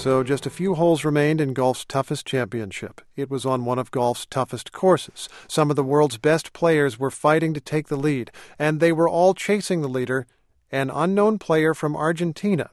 So just a few holes remained in golf's toughest championship. It was on one of golf's toughest courses. Some of the world's best players were fighting to take the lead, and they were all chasing the leader, an unknown player from Argentina.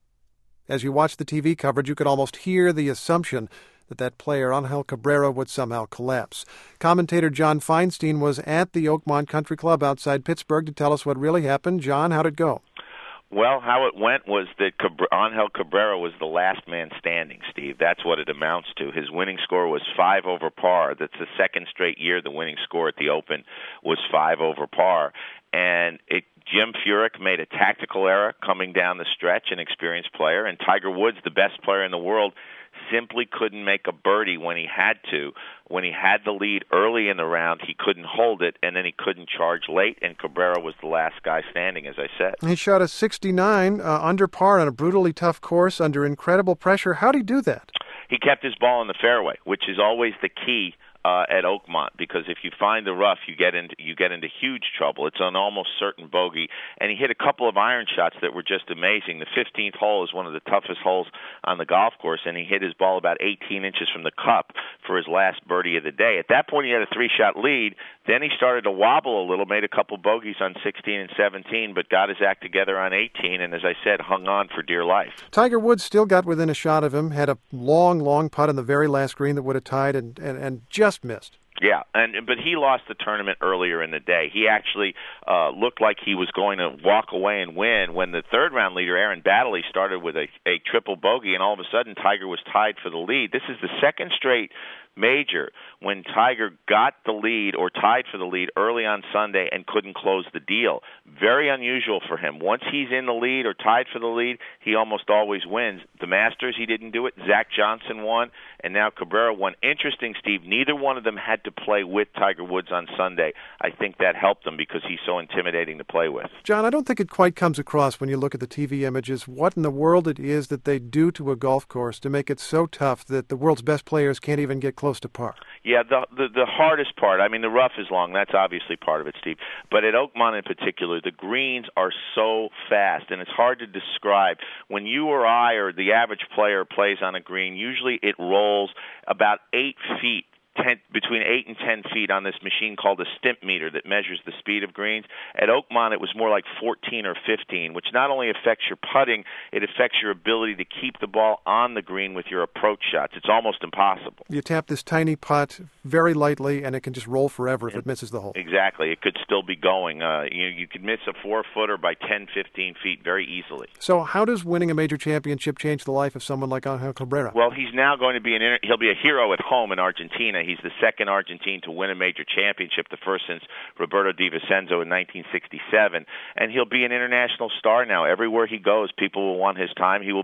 As you watched the TV coverage, you could almost hear the assumption that player, Angel Cabrera, would somehow collapse. Commentator John Feinstein was at the Oakmont Country Club outside Pittsburgh to tell us what really happened. John, how'd it go? Well, how it went was that Angel Cabrera was the last man standing, Steve. That's what it amounts to. His winning score was 5 over par. That's the second straight year the winning score at the Open was 5 over par. And Jim Furyk made a tactical error coming down the stretch, an experienced player, and Tiger Woods, the best player in the world, simply couldn't make a birdie when he had to. When he had the lead early in the round, he couldn't hold it, and then he couldn't charge late, and Cabrera was the last guy standing, as I said. He shot a 69 under par on a brutally tough course under incredible pressure. How'd he do that? He kept his ball in the fairway, which is always the key at Oakmont, because if you find the rough, you get into huge trouble. It's an almost certain bogey, and he hit a couple of iron shots that were just amazing. The 15th hole is one of the toughest holes on the golf course, and he hit his ball about 18 inches from the cup for his last birdie of the day. At that point, he had a 3-shot lead. Then he started to wobble a little, made a couple bogeys on 16 and 17, but got his act together on 18, and as I said, hung on for dear life. Tiger Woods still got within a shot of him, had a long putt on the very last green that would have tied, and just missed. Yeah, but he lost the tournament earlier in the day. He actually looked like he was going to walk away and win when the third-round leader, Aaron Baddeley, started with a triple bogey, and all of a sudden Tiger was tied for the lead. This is the second straight major when Tiger got the lead or tied for the lead early on Sunday and couldn't close the deal. Very unusual for him. Once he's in the lead or tied for the lead, he almost always wins. The Masters, he didn't do it. Zach Johnson won, and now Cabrera won. Interesting, Steve, neither one of them had to play with Tiger Woods on Sunday. I think that helped them because he's so intimidating to play with. John, I don't think it quite comes across when you look at the TV images what in the world it is that they do to a golf course to make it so tough that the world's best players can't even get close to par. Yeah, the hardest part, I mean, the rough is long. That's obviously part of it, Steve. But at Oakmont in particular, the greens are so fast, and it's hard to describe. When you or I or the average player plays on a green, usually it rolls about 8 feet. Between 8 and 10 feet on this machine called a stimp meter that measures the speed of greens. At Oakmont, it was more like 14 or 15, which not only affects your putting, it affects your ability to keep the ball on the green with your approach shots. It's almost impossible. You tap this tiny putt very lightly, and it can just roll forever if it misses the hole. Exactly. It could still be going. You could miss a 4-footer by 10, 15 feet very easily. So how does winning a major championship change the life of someone like Angel Cabrera? Well, he's now going to be he'll be a hero at home in Argentina. He's the second Argentine to win a major championship, the first since Roberto Di Vicenzo in 1967. And he'll be an international star now. Everywhere he goes, people will want his time. He will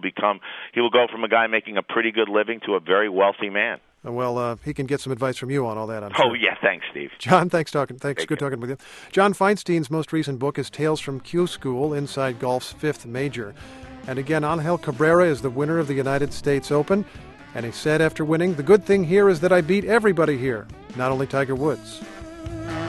go from a guy making a pretty good living to a very wealthy man. Well, he can get some advice from you on all that, I'm sure. Oh, yeah, thanks, Steve. John, thanks. Good talking with you. John Feinstein's most recent book is Tales from Q School, Inside Golf's Fifth Major. And again, Angel Cabrera is the winner of the United States Open. And he said after winning, "The good thing here is that I beat everybody here, not only Tiger Woods."